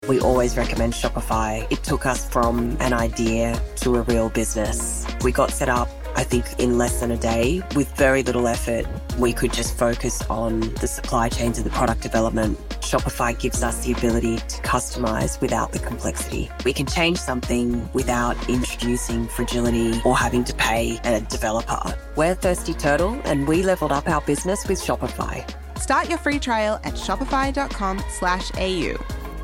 We always recommend Shopify. It took us from an idea to a real business. We got set up, I think, in less than a day with very little effort. We could just focus on the supply chains and the product development. Shopify gives us the ability to customize without the complexity. We can change something without introducing fragility or having to pay a developer. We're Thirsty Turtle, and we leveled up our business with Shopify. Start your free trial at shopify.com/au.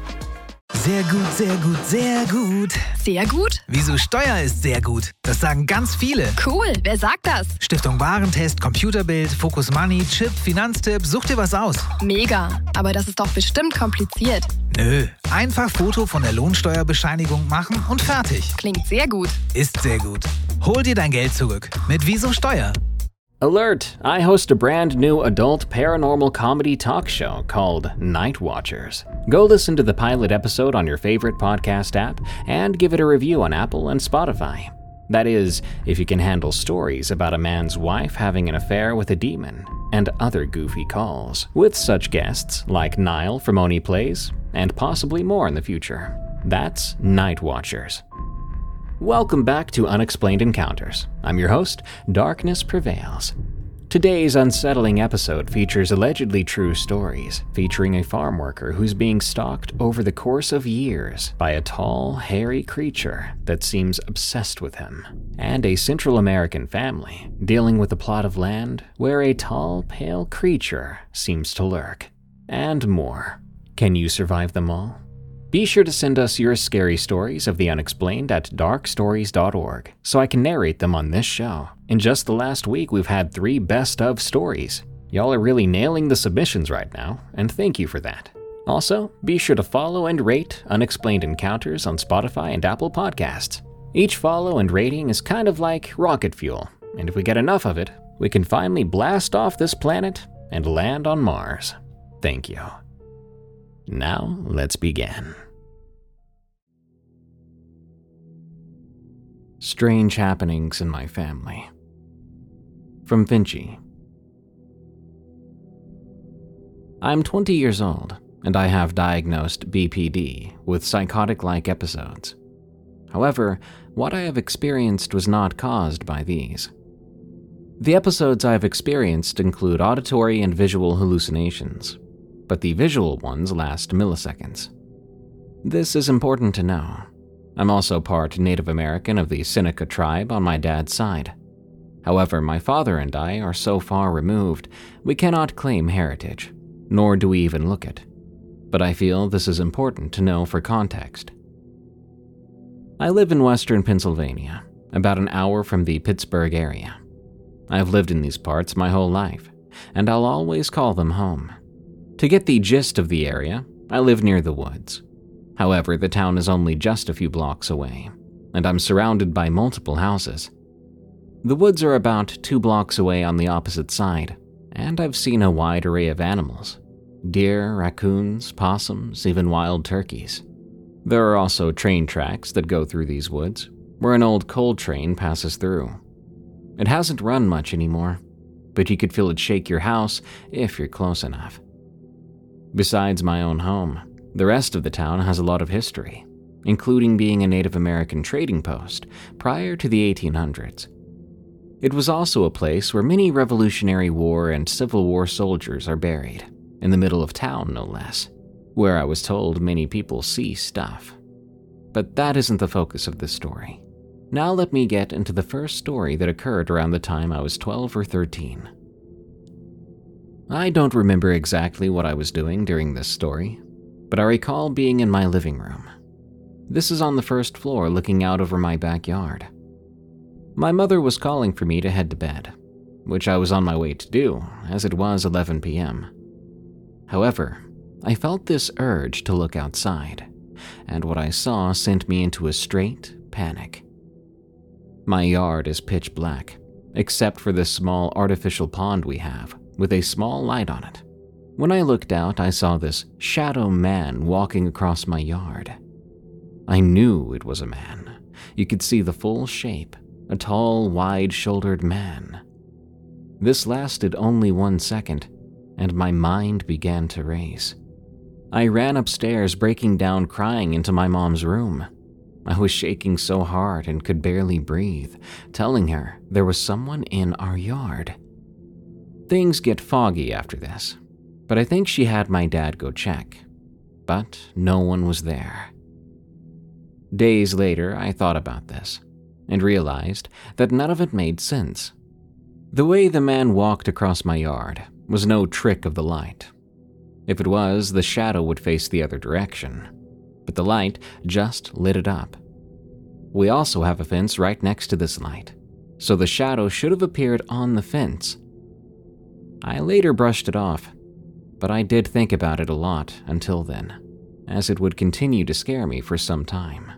Sehr gut, sehr gut, sehr gut. Sehr gut? Wieso Steuer ist sehr gut? Das sagen ganz viele. Cool, wer sagt das? Stiftung Warentest, Computerbild, Focus Money, Chip, Finanztipp, such dir was aus. Mega, aber das ist doch bestimmt kompliziert. Nö, einfach Foto von der Lohnsteuerbescheinigung machen und fertig. Klingt sehr gut. Ist sehr gut. Hol dir dein Geld zurück mit Wieso Steuer. Alert! I host a brand new adult paranormal comedy talk show called Night Watchers. Go listen to the pilot episode on your favorite podcast app and give it a review on Apple and Spotify. That is, if you can handle stories about a man's wife having an affair with a demon and other goofy calls, with such guests like Niall from Oni Plays and possibly more in the future. That's Night Watchers. Welcome back to Unexplained Encounters. I'm your host, Darkness Prevails. Today's unsettling episode features allegedly true stories, featuring a farm worker who's being stalked over the course of years by a tall, hairy creature that seems obsessed with him, and a Central American family dealing with a plot of land where a tall, pale creature seems to lurk, and more. Can you survive them all? Be sure to send us your scary stories of the unexplained at darkstories.org so I can narrate them on this show. In just the last week, we've had 3 best of stories. Y'all are really nailing the submissions right now, and thank you for that. Also, be sure to follow and rate Unexplained Encounters on Spotify and Apple Podcasts. Each follow and rating is kind of like rocket fuel, and if we get enough of it, we can finally blast off this planet and land on Mars. Thank you. Now, let's begin. Strange happenings in my family. From Finchie. I'm 20 years old, and I have diagnosed BPD with psychotic-like episodes. However, what I have experienced was not caused by these. The episodes I have experienced include auditory and visual hallucinations, but the visual ones last milliseconds. This is important to know. I'm also part Native American of the Seneca tribe on my dad's side. However, my father and I are so far removed, we cannot claim heritage, nor do we even look it. But I feel this is important to know for context. I live in western Pennsylvania, about an hour from the Pittsburgh area. I've lived in these parts my whole life, and I'll always call them home. To get the gist of the area, I live near the woods. However, the town is only just a few blocks away, and I'm surrounded by multiple houses. The woods are about 2 blocks away on the opposite side, and I've seen a wide array of animals: deer, raccoons, possums, even wild turkeys. There are also train tracks that go through these woods, where an old coal train passes through. It hasn't run much anymore, but you could feel it shake your house if you're close enough. Besides my own home, the rest of the town has a lot of history, including being a Native American trading post prior to the 1800s. It was also a place where many Revolutionary War and Civil War soldiers are buried, in the middle of town no less, where I was told many people see stuff. But that isn't the focus of this story. Now let me get into the first story that occurred around the time I was 12 or 13. I don't remember exactly what I was doing during this story, but I recall being in my living room. This is on the first floor looking out over my backyard. My mother was calling for me to head to bed, which I was on my way to do, as it was 11 p.m. However, I felt this urge to look outside, and what I saw sent me into a straight panic. My yard is pitch black, except for this small artificial pond we have, with a small light on it. When I looked out, I saw this shadow man walking across my yard. I knew it was a man. You could see the full shape, a tall, wide-shouldered man. This lasted only 1 second, and my mind began to race. I ran upstairs, breaking down crying into my mom's room. I was shaking so hard and could barely breathe, telling her there was someone in our yard. Things get foggy after this, but I think she had my dad go check. But no one was there. Days later, I thought about this and realized that none of it made sense. The way the man walked across my yard was no trick of the light. If it was, the shadow would face the other direction, but the light just lit it up. We also have a fence right next to this light, so the shadow should have appeared on the fence. I later brushed it off, but I did think about it a lot until then, as it would continue to scare me for some time.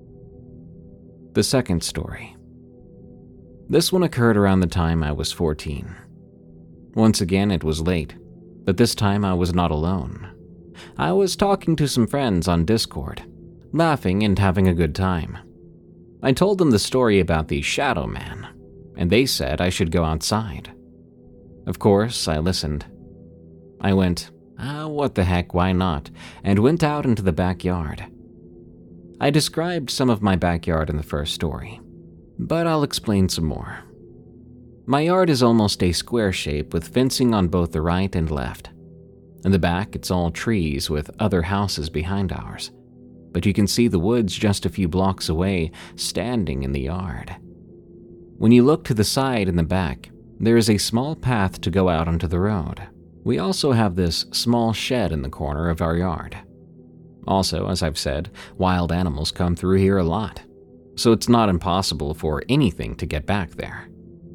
The second story. This one occurred around the time I was 14. Once again, it was late, but this time I was not alone. I was talking to some friends on Discord, laughing and having a good time. I told them the story about the Shadow Man, and they said I should go outside. Of course, I listened. I went, what the heck, why not, and went out into the backyard. I described some of my backyard in the first story, but I'll explain some more. My yard is almost a square shape with fencing on both the right and left. In the back, it's all trees with other houses behind ours, but you can see the woods just a few blocks away standing in the yard. When you look to the side in the back, there is a small path to go out onto the road. We also have this small shed in the corner of our yard. Also, as I've said, wild animals come through here a lot, so it's not impossible for anything to get back there.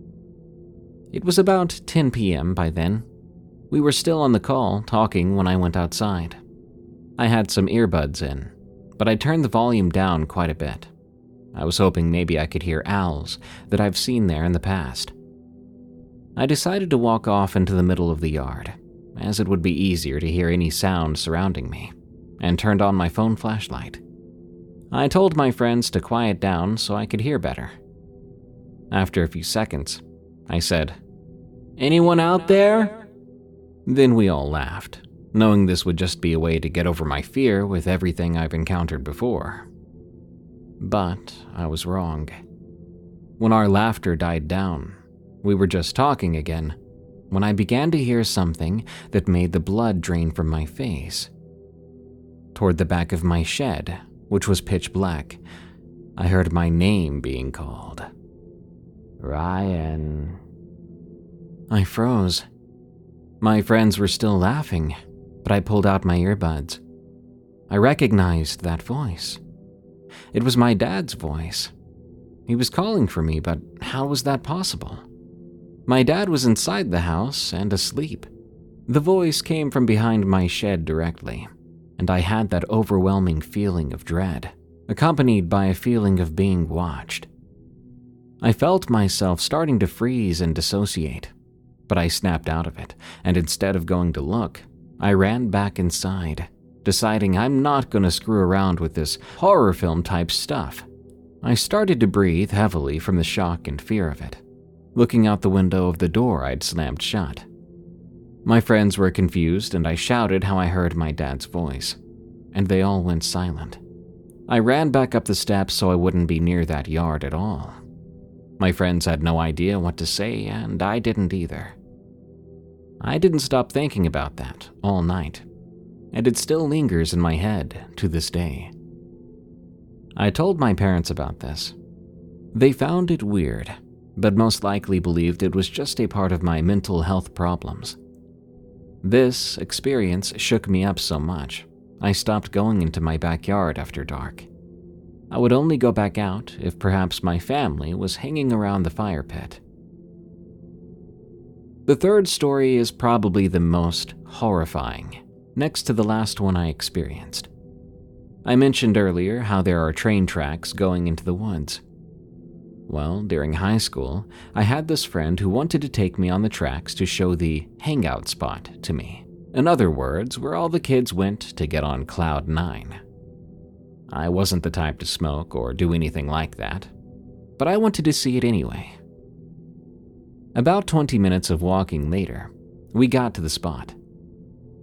It was about 10 p.m. by then. We were still on the call, talking when I went outside. I had some earbuds in, but I turned the volume down quite a bit. I was hoping maybe I could hear owls that I've seen there in the past. I decided to walk off into the middle of the yard, as it would be easier to hear any sound surrounding me, and turned on my phone flashlight. I told my friends to quiet down so I could hear better. After a few seconds, I said, "Anyone out there?" Then we all laughed, knowing this would just be a way to get over my fear with everything I've encountered before. But I was wrong. When our laughter died down, we were just talking again, when I began to hear something that made the blood drain from my face. Toward the back of my shed, which was pitch black, I heard my name being called. Ryan. I froze. My friends were still laughing, but I pulled out my earbuds. I recognized that voice. It was my dad's voice. He was calling for me, but how was that possible? My dad was inside the house and asleep. The voice came from behind my shed directly, and I had that overwhelming feeling of dread, accompanied by a feeling of being watched. I felt myself starting to freeze and dissociate, but I snapped out of it, and instead of going to look, I ran back inside, deciding I'm not going to screw around with this horror film type stuff. I started to breathe heavily from the shock and fear of it, looking out the window of the door I'd slammed shut. My friends were confused, and I shouted how I heard my dad's voice, and they all went silent. I ran back up the steps so I wouldn't be near that yard at all. My friends had no idea what to say, and I didn't either. I didn't stop thinking about that all night, and it still lingers in my head to this day. I told my parents about this. They found it weird, but most likely believed it was just a part of my mental health problems. This experience shook me up so much, I stopped going into my backyard after dark. I would only go back out if perhaps my family was hanging around the fire pit. The third story is probably the most horrifying, next to the last one I experienced. I mentioned earlier how there are train tracks going into the woods. Well, during high school, I had this friend who wanted to take me on the tracks to show the hangout spot to me. In other words, where all the kids went to get on cloud 9. I wasn't the type to smoke or do anything like that, but I wanted to see it anyway. About 20 minutes of walking later, we got to the spot.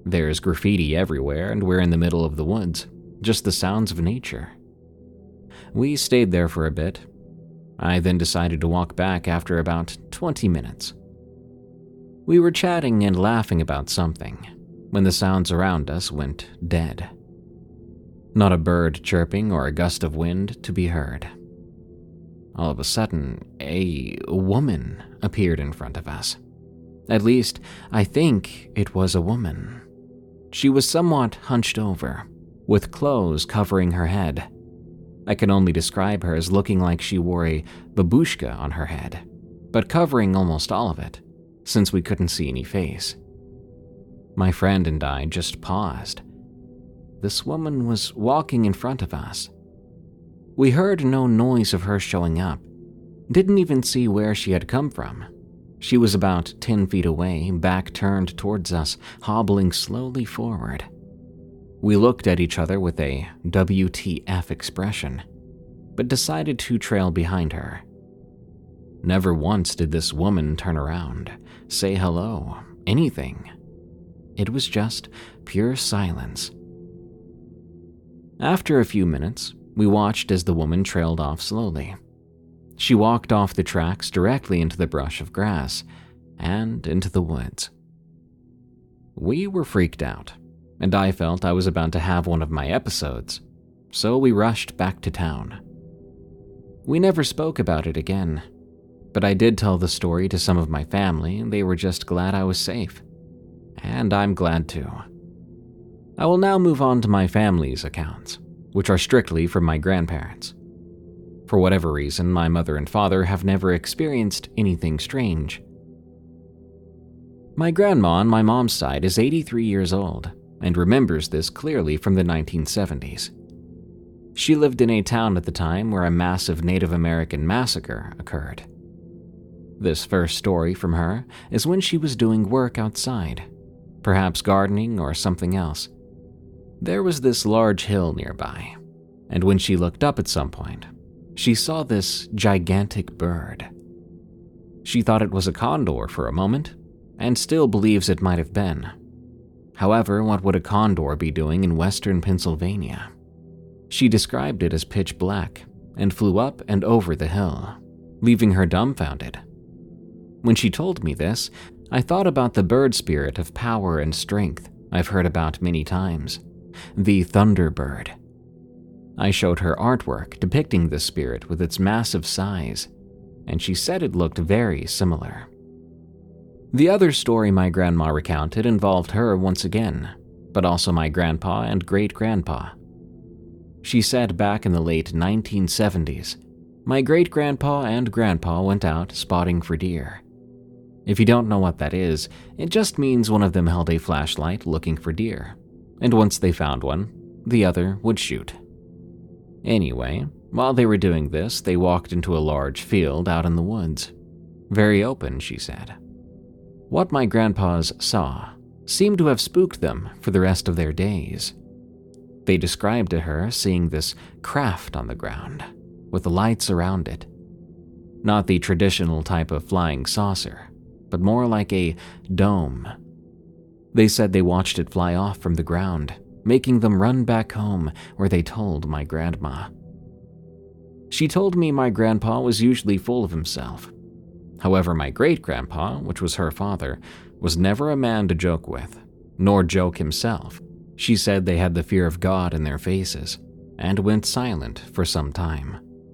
There's graffiti everywhere, and we're in the middle of the woods, just the sounds of nature. We stayed there for a bit. I then decided to walk back after about 20 minutes. We were chatting and laughing about something when the sounds around us went dead. Not a bird chirping or a gust of wind to be heard. All of a sudden, a woman appeared in front of us. At least, I think it was a woman. She was somewhat hunched over, with clothes covering her head. I can only describe her as looking like she wore a babushka on her head, but covering almost all of it, since we couldn't see any face. My friend and I just paused. This woman was walking in front of us. We heard no noise of her showing up, didn't even see where she had come from. She was about 10 feet away, back turned towards us, hobbling slowly forward. We looked at each other with a WTF expression, but decided to trail behind her. Never once did this woman turn around, say hello, anything. It was just pure silence. After a few minutes, we watched as the woman trailed off slowly. She walked off the tracks directly into the brush of grass and into the woods. We were freaked out, and I felt I was about to have one of my episodes, so we rushed back to town. We never spoke about it again, but I did tell the story to some of my family, and they were just glad I was safe. And I'm glad too. I will now move on to my family's accounts, which are strictly from my grandparents. For whatever reason, my mother and father have never experienced anything strange. My grandma on my mom's side is 83 years old and remembers this clearly from the 1970s. She lived in a town at the time where a massive Native American massacre occurred. This first story from her is when she was doing work outside, perhaps gardening or something else. There was this large hill nearby, and when she looked up at some point, she saw this gigantic bird. She thought it was a condor for a moment, and still believes it might have been. However, what would a condor be doing in western Pennsylvania? She described it as pitch black and flew up and over the hill, leaving her dumbfounded. When she told me this, I thought about the bird spirit of power and strength I've heard about many times, the Thunderbird. I showed her artwork depicting this spirit with its massive size, and she said it looked very similar. The other story my grandma recounted involved her once again, but also my grandpa and great-grandpa. She said back in the late 1970s, my great-grandpa and grandpa went out spotting for deer. If you don't know what that is, it just means one of them held a flashlight looking for deer, and once they found one, the other would shoot. Anyway, while they were doing this, they walked into a large field out in the woods. Very open, she said. What my grandpas saw seemed to have spooked them for the rest of their days. They described to her seeing this craft on the ground, with the lights around it. Not the traditional type of flying saucer, but more like a dome. They said they watched it fly off from the ground, making them run back home where they told my grandma. She told me my grandpa was usually full of himself. However, my great-grandpa, which was her father, was never a man to joke with, nor joke himself. She said they had the fear of God in their faces, and went silent for some time.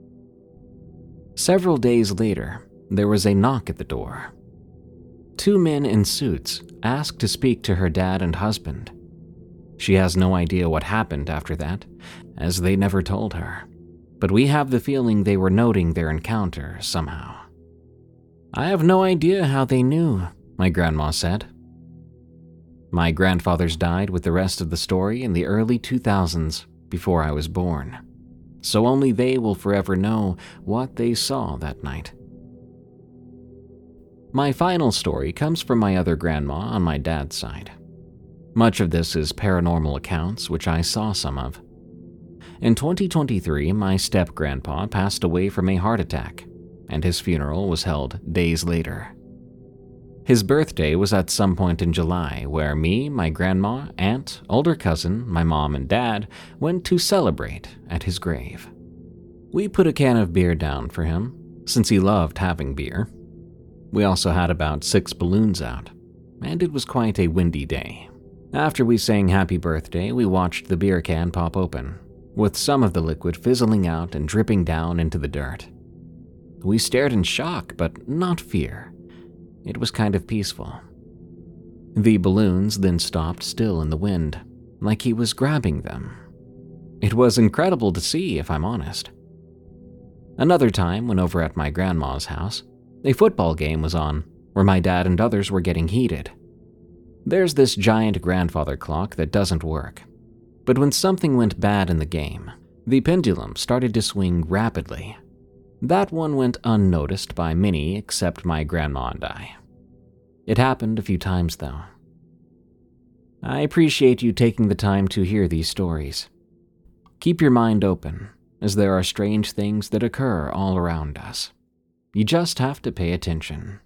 Several days later, there was a knock at the door. 2 men in suits asked to speak to her dad and husband. She has no idea what happened after that, as they never told her, but we have the feeling they were noting their encounter somehow. I have no idea how they knew, my grandma said. My grandfathers died with the rest of the story in the early 2000s, before I was born, so only they will forever know what they saw that night. My final story comes from my other grandma on my dad's side. Much of this is paranormal accounts, which I saw some of. In 2023, my step-grandpa passed away from a heart attack, and his funeral was held days later. His birthday was at some point in July, where me, my grandma, aunt, older cousin, my mom, and dad went to celebrate at his grave. We put a can of beer down for him, since he loved having beer. We also had about 6 balloons out, and it was quite a windy day. After we sang happy birthday, we watched the beer can pop open, with some of the liquid fizzling out and dripping down into the dirt. We stared in shock, but not fear. It was kind of peaceful. The balloons then stopped still in the wind, like he was grabbing them. It was incredible to see, if I'm honest. Another time, when over at my grandma's house, a football game was on, where my dad and others were getting heated. There's this giant grandfather clock that doesn't work, but when something went bad in the game, the pendulum started to swing rapidly. That one went unnoticed by many except my grandma and I. It happened a few times, though. I appreciate you taking the time to hear these stories. Keep your mind open, as there are strange things that occur all around us. You just have to pay attention.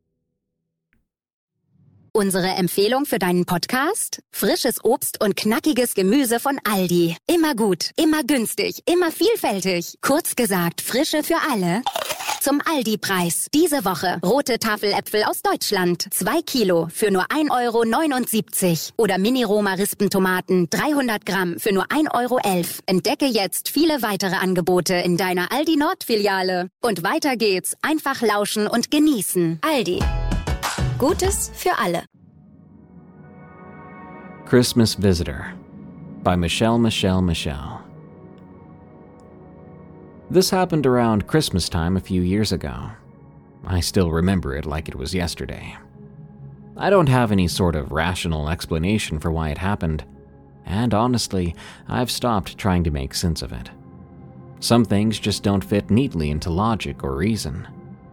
Unsere Empfehlung für deinen Podcast? Frisches Obst und knackiges Gemüse von Aldi. Immer gut, immer günstig, immer vielfältig. Kurz gesagt, Frische für alle. Zum Aldi-Preis. Diese Woche rote Tafeläpfel aus Deutschland. 2 Kilo für nur 1,79 €. Oder Mini-Roma-Rispentomaten 300 Gramm für nur 1,11 €. Entdecke jetzt viele weitere Angebote in deiner Aldi-Nord-Filiale. Und weiter geht's. Einfach lauschen und genießen. Aldi. Gutes für alle. Christmas Visitor by Michelle. This happened around Christmas time a few years ago. I still remember it like it was yesterday. I don't have any sort of rational explanation for why it happened, and honestly, I've stopped trying to make sense of it. Some things just don't fit neatly into logic or reason.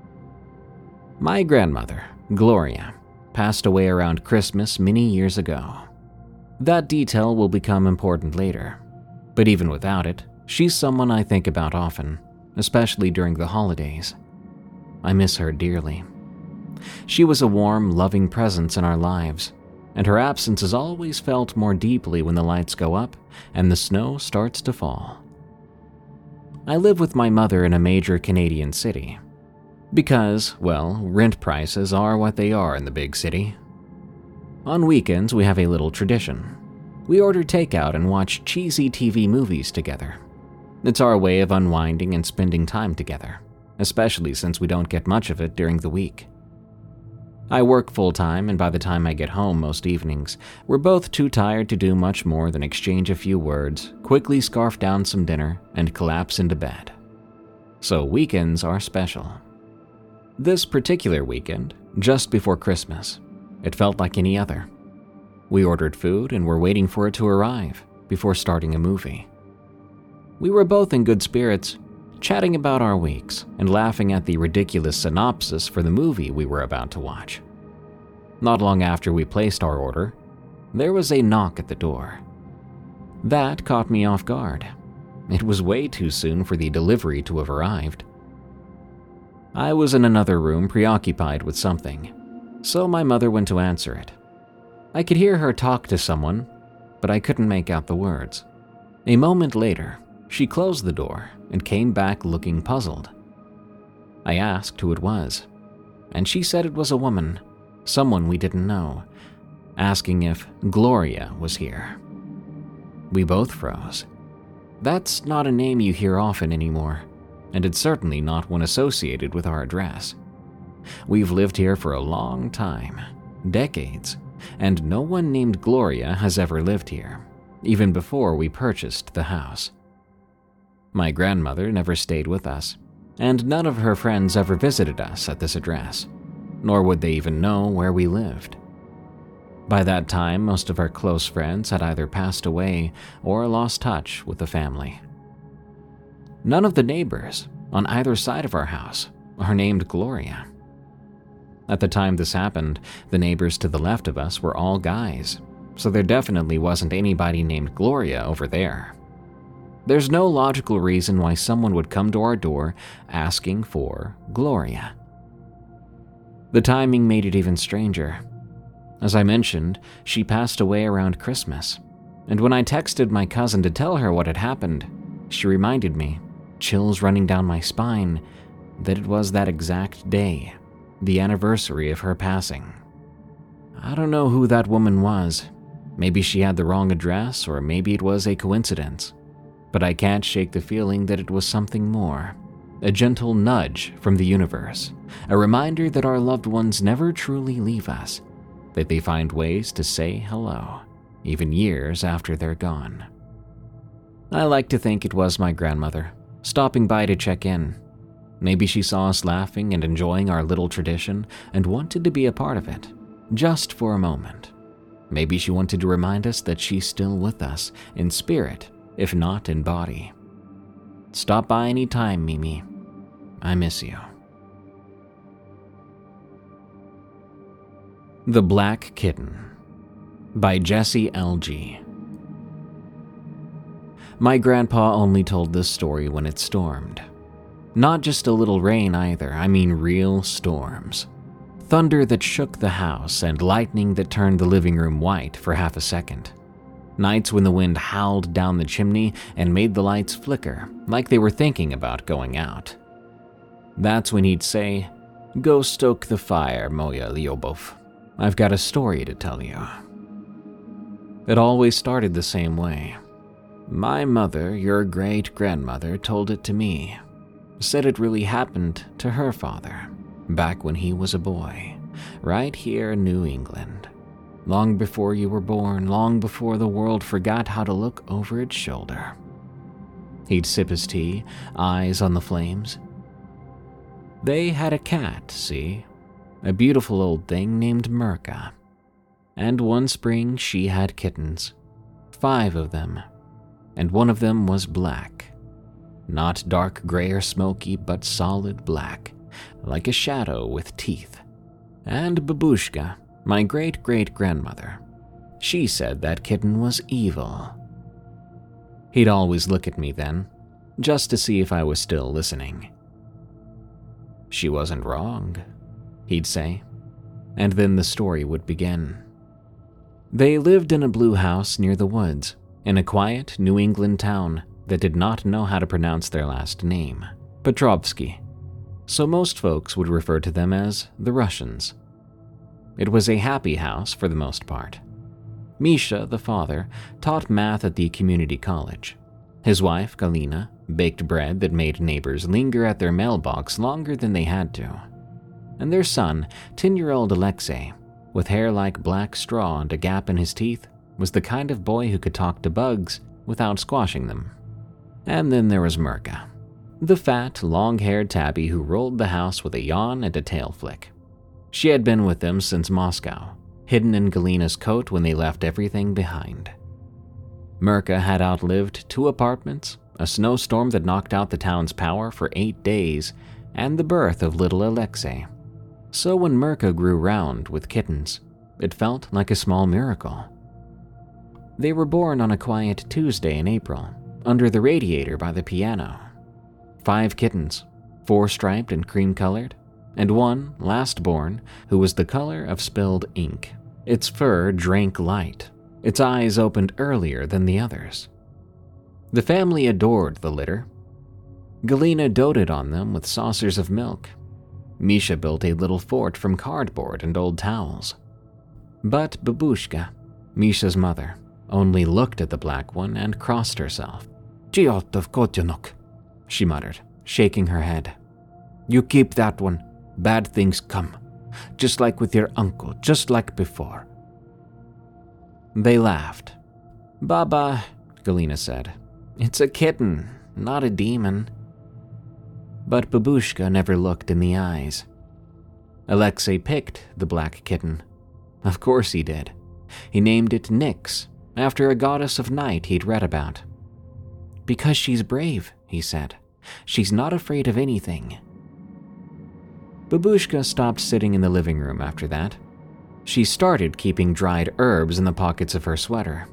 My grandmother, Gloria, passed away around Christmas many years ago. That detail will become important later, but even without it, she's someone I think about often, especially during the holidays. I miss her dearly. She was a warm, loving presence in our lives, and her absence is always felt more deeply when the lights go up and the snow starts to fall. I live with my mother in a major Canadian city. Because, well, rent prices are what they are in the big city. On weekends, we have a little tradition. We order takeout and watch cheesy TV movies together. It's our way of unwinding and spending time together, especially since we don't get much of it during the week. I work full-time, and by the time I get home most evenings, we're both too tired to do much more than exchange a few words, quickly scarf down some dinner, and collapse into bed. So weekends are special. This particular weekend, just before Christmas, it felt like any other. We ordered food and were waiting for it to arrive before starting a movie. We were both in good spirits, chatting about our weeks and laughing at the ridiculous synopsis for the movie we were about to watch. Not long after we placed our order, there was a knock at the door. That caught me off guard. It was way too soon for the delivery to have arrived. I was in another room preoccupied with something, so my mother went to answer it. I could hear her talk to someone, but I couldn't make out the words. A moment later, she closed the door and came back looking puzzled. I asked who it was, and she said it was a woman, someone we didn't know, asking if Gloria was here. We both froze. That's not a name you hear often anymore, and it's certainly not one associated with our address. We've lived here for a long time, decades, and no one named Gloria has ever lived here, even before we purchased the house. My grandmother never stayed with us, and none of her friends ever visited us at this address, nor would they even know where we lived. By that time, most of our close friends had either passed away or lost touch with the family. None of the neighbors on either side of our house are named Gloria. At the time this happened, the neighbors to the left of us were all guys, so there definitely wasn't anybody named Gloria over there. There's no logical reason why someone would come to our door asking for Gloria. The timing made it even stranger. As I mentioned, she passed away around Christmas, and when I texted my cousin to tell her what had happened, she reminded me, chills running down my spine, that it was that exact day, the anniversary of her passing. I don't know who that woman was. Maybe she had the wrong address, or maybe it was a coincidence. But I can't shake the feeling that it was something more. A gentle nudge from the universe. A reminder that our loved ones never truly leave us. That they find ways to say hello, even years after they're gone. I like to think it was my grandmother, stopping by to check in. Maybe she saw us laughing and enjoying our little tradition and wanted to be a part of it, just for a moment. Maybe she wanted to remind us that she's still with us, in spirit, if not in body. Stop by any time, Mimi. I miss you. The Black Kitten by Jesse L.G. My grandpa only told this story when it stormed. Not just a little rain either, I mean real storms. Thunder that shook the house and lightning that turned the living room white for half a second. Nights when the wind howled down the chimney and made the lights flicker like they were thinking about going out. That's when he'd say, "Go stoke the fire, Moya Lyubov. I've got a story to tell you." It always started the same way. My mother, your great-grandmother, told it to me. Said it really happened to her father, back when he was a boy, right here in New England. Long before you were born, long before the world forgot how to look over its shoulder. He'd sip his tea, eyes on the flames. They had a cat, see? A beautiful old thing named Mirka. And one spring she had kittens. 5 of them. And one of them was black. Not dark gray or smoky, but solid black, like a shadow with teeth. And Babushka, my great-great-grandmother, she said that kitten was evil. He'd always look at me then, just to see if I was still listening. She wasn't wrong, he'd say, and then the story would begin. They lived in a blue house near the woods, in a quiet New England town that did not know how to pronounce their last name, Petrovsky, so most folks would refer to them as the Russians. It was a happy house for the most part. Misha, the father, taught math at the community college. His wife, Galina, baked bread that made neighbors linger at their mailbox longer than they had to. And their son, 10-year-old Alexei, with hair like black straw and a gap in his teeth, was the kind of boy who could talk to bugs without squashing them. And then there was Mirka, the fat, long-haired tabby who rolled the house with a yawn and a tail flick. She had been with them since Moscow, hidden in Galina's coat when they left everything behind. Mirka had outlived 2 apartments, a snowstorm that knocked out the town's power for 8 days, and the birth of little Alexei. So when Mirka grew round with kittens, it felt like a small miracle. They were born on a quiet Tuesday in April, under the radiator by the piano. 5 kittens, 4 striped and cream-colored, and one, last born, who was the color of spilled ink. Its fur drank light. Its eyes opened earlier than the others. The family adored the litter. Galina doted on them with saucers of milk. Misha built a little fort from cardboard and old towels. But Babushka, Misha's mother, only looked at the black one and crossed herself. "Chiotov Kotyanok," she muttered, shaking her head. "You keep that one. Bad things come. Just like with your uncle, just like before." They laughed. "Baba," Galina said, "it's a kitten, not a demon." But Babushka never looked in the eyes. Alexei picked the black kitten. Of course he did. He named it Nyx, after a goddess of night he'd read about. "Because she's brave," he said. "She's not afraid of anything." Babushka stopped sitting in the living room after that. She started keeping dried herbs in the pockets of her sweater.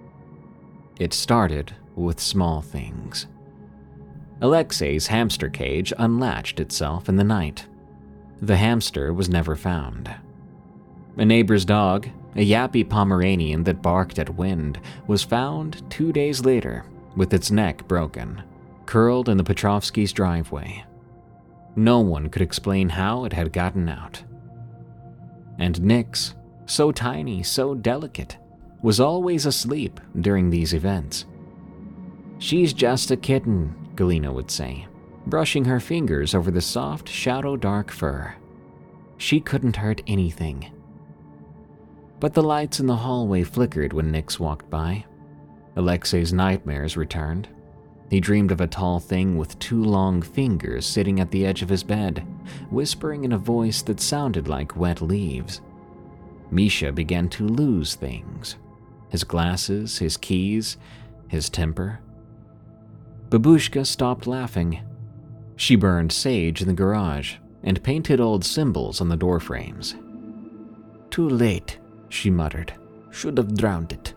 It started with small things. Alexei's hamster cage unlatched itself in the night. The hamster was never found. A neighbor's dog, a yappy Pomeranian that barked at wind, was found 2 days later with its neck broken, curled in the Petrovskys' driveway. No one could explain how it had gotten out. And Nix, so tiny, so delicate, was always asleep during these events. "She's just a kitten," Galina would say, brushing her fingers over the soft, shadow-dark fur. "She couldn't hurt anything." But the lights in the hallway flickered when Nix walked by. Alexei's nightmares returned. He dreamed of a tall thing with 2 long fingers sitting at the edge of his bed, whispering in a voice that sounded like wet leaves. Misha began to lose things. His glasses, his keys, his temper. Babushka stopped laughing. She burned sage in the garage and painted old symbols on the door frames. "Too late," she muttered. "Should have drowned it."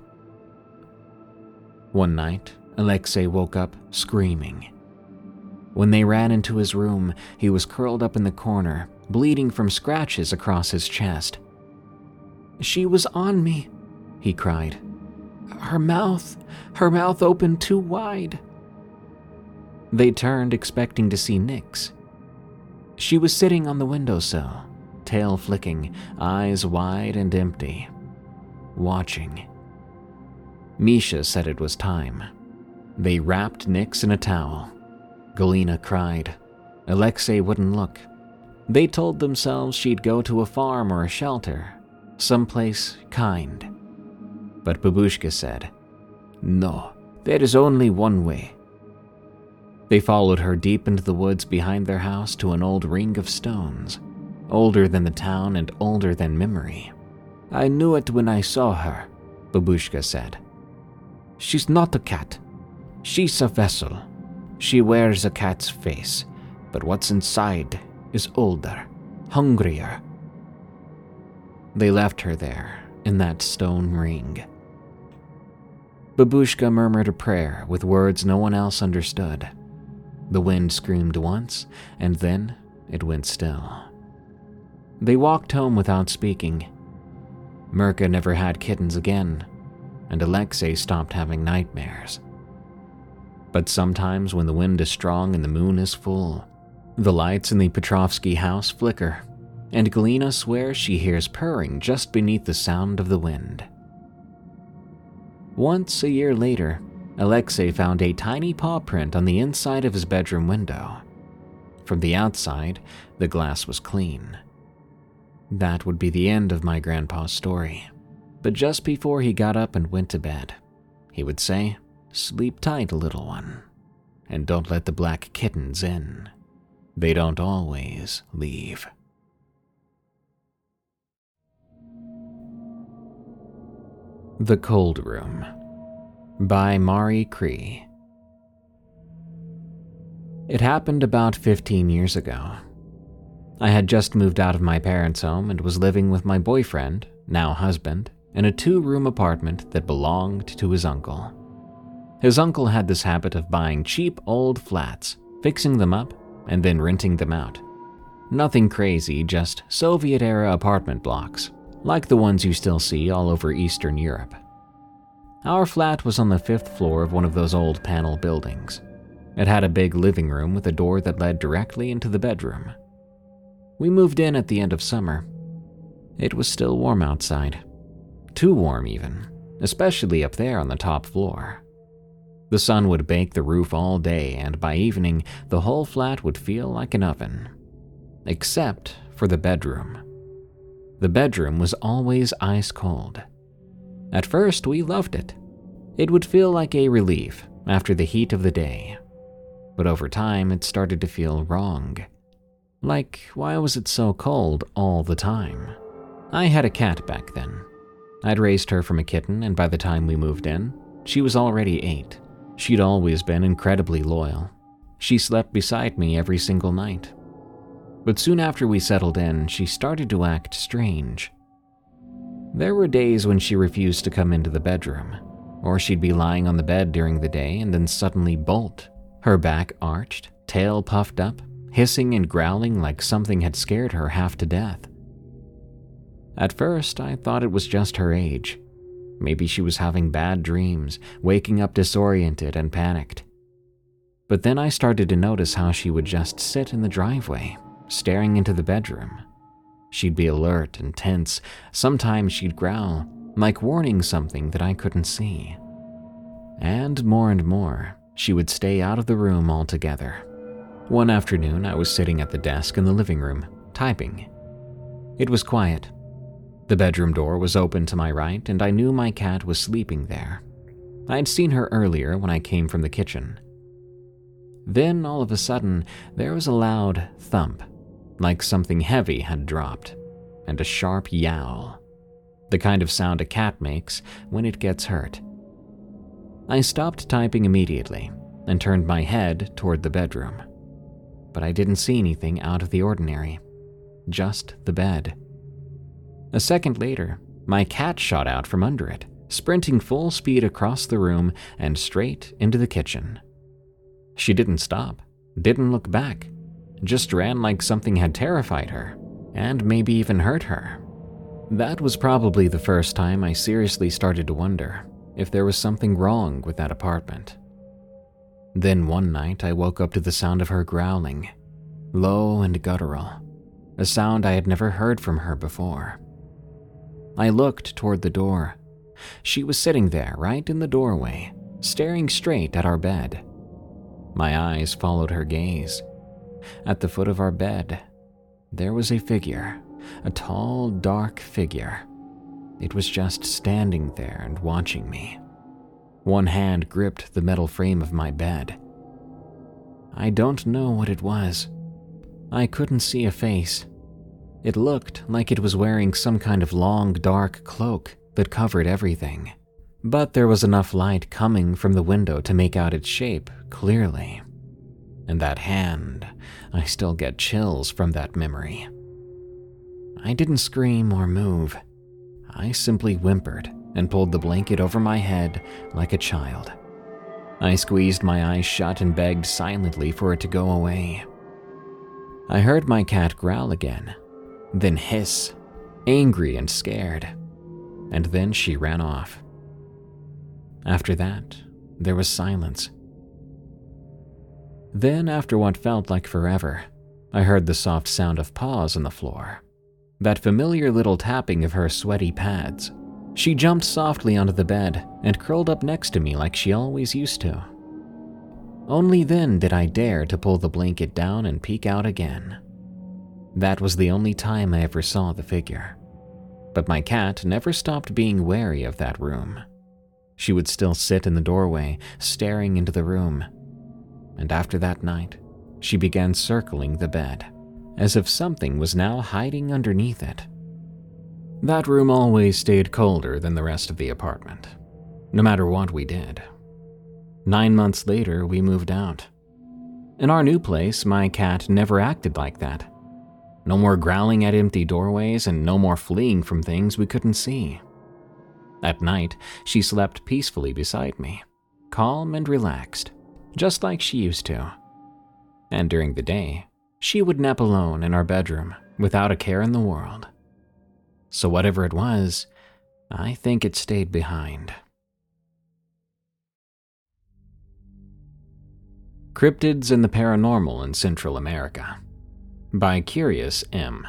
One night, Alexei woke up screaming. When they ran into his room, he was curled up in the corner, bleeding from scratches across his chest. "She was on me," he cried. Her mouth opened too wide." They turned, expecting to see Nix. She was sitting on the windowsill, tail flicking, eyes wide and empty, watching. Misha said it was time. They wrapped Nix in a towel. Galina cried. Alexei wouldn't look. They told themselves she'd go to a farm or a shelter, someplace kind. But Babushka said, "No, there is only one way." They followed her deep into the woods behind their house to an old ring of stones, older than the town and older than memory. "I knew it when I saw her," Babushka said. "She's not a cat. She's a vessel. She wears a cat's face, but what's inside is older, hungrier." They left her there, in that stone ring. Babushka murmured a prayer with words no one else understood. The wind screamed once, and then it went still. They walked home without speaking. Mirka never had kittens again, and Alexei stopped having nightmares. But sometimes when the wind is strong and the moon is full, the lights in the Petrovsky house flicker, and Galina swears she hears purring just beneath the sound of the wind. Once, a year later, Alexei found a tiny paw print on the inside of his bedroom window. From the outside, the glass was clean. That would be the end of my grandpa's story. But just before he got up and went to bed, he would say, "Sleep tight, little one, and don't let the black kittens in. They don't always leave." The Cold Room by Mari Cree. It happened about 15 years ago. I had just moved out of my parents' home and was living with my boyfriend, now husband, in a 2-room apartment that belonged to his uncle. His uncle had this habit of buying cheap old flats, fixing them up, and then renting them out. Nothing crazy, just Soviet-era apartment blocks, like the ones you still see all over Eastern Europe. Our flat was on the 5th floor of one of those old panel buildings. It had a big living room with a door that led directly into the bedroom. We moved in at the end of summer. It was still warm outside. Too warm even, especially up there on the top floor. The sun would bake the roof all day, and by evening, the whole flat would feel like an oven. Except for the bedroom. The bedroom was always ice cold. At first, we loved it. It would feel like a relief after the heat of the day. But over time, it started to feel wrong. Like, why was it so cold all the time? I had a cat back then. I'd raised her from a kitten, and by the time we moved in, she was already 8. She'd always been incredibly loyal. She slept beside me every single night. But soon after we settled in, she started to act strange. There were days when she refused to come into the bedroom, or she'd be lying on the bed during the day and then suddenly bolt, her back arched, tail puffed up, hissing and growling like something had scared her half to death. At first, I thought it was just her age. Maybe she was having bad dreams, waking up disoriented and panicked. But then I started to notice how she would just sit in the driveway, staring into the bedroom. She'd be alert and tense. Sometimes she'd growl, like warning something that I couldn't see. And more, she would stay out of the room altogether. One afternoon, I was sitting at the desk in the living room, typing. It was quiet. The bedroom door was open to my right, and I knew my cat was sleeping there. I'd seen her earlier when I came from the kitchen. Then, all of a sudden, there was a loud thump, like something heavy had dropped, and a sharp yowl, the kind of sound a cat makes when it gets hurt. I stopped typing immediately and turned my head toward the bedroom. But I didn't see anything out of the ordinary, just the bed. A second later, my cat shot out from under it, sprinting full speed across the room and straight into the kitchen. She didn't stop, didn't look back, just ran like something had terrified her, and maybe even hurt her. That was probably the first time I seriously started to wonder if there was something wrong with that apartment. Then one night I woke up to the sound of her growling, low and guttural, a sound I had never heard from her before. I looked toward the door. She was sitting there right in the doorway, staring straight at our bed. My eyes followed her gaze. At the foot of our bed, there was a figure, a tall, dark figure. It was just standing there and watching me. One hand gripped the metal frame of my bed. I don't know what it was. I couldn't see a face. It looked like it was wearing some kind of long, dark cloak that covered everything. But there was enough light coming from the window to make out its shape clearly. And that hand, I still get chills from that memory. I didn't scream or move. I simply whimpered and pulled the blanket over my head like a child. I squeezed my eyes shut and begged silently for it to go away. I heard my cat growl again, then hiss, angry and scared, and then she ran off. After that, there was silence. Then, after what felt like forever, I heard the soft sound of paws on the floor, that familiar little tapping of her sweaty pads. She jumped softly onto the bed and curled up next to me like she always used to. Only then did I dare to pull the blanket down and peek out again. That was the only time I ever saw the figure. But my cat never stopped being wary of that room. She would still sit in the doorway, staring into the room. And after that night, she began circling the bed, as if something was now hiding underneath it. That room always stayed colder than the rest of the apartment, no matter what we did. 9 months later, we moved out. In our new place, my cat never acted like that. No more growling at empty doorways and no more fleeing from things we couldn't see. At night, she slept peacefully beside me, calm and relaxed, just like she used to. And during the day, she would nap alone in our bedroom without a care in the world. So whatever it was, I think it stayed behind. Cryptids and the Paranormal in Central America by Curious M.